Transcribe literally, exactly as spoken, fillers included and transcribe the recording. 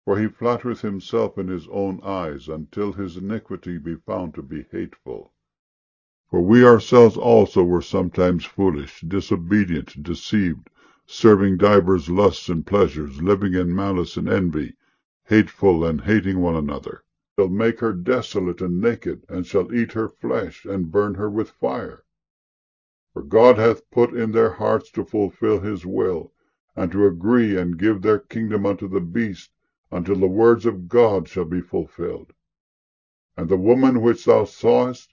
For he flattereth himself in his own eyes, until his iniquity be found to be hateful. For we ourselves also were sometimes foolish, disobedient, deceived, serving divers lusts and pleasures, living in malice and envy, hateful, and hating one another. Shall make her desolate and naked, and shall eat her flesh, and burn her with fire. For God hath put in their hearts to fulfill his will, and to agree and give their kingdom unto the beast, until the words of God shall be fulfilled. And the woman which thou sawest,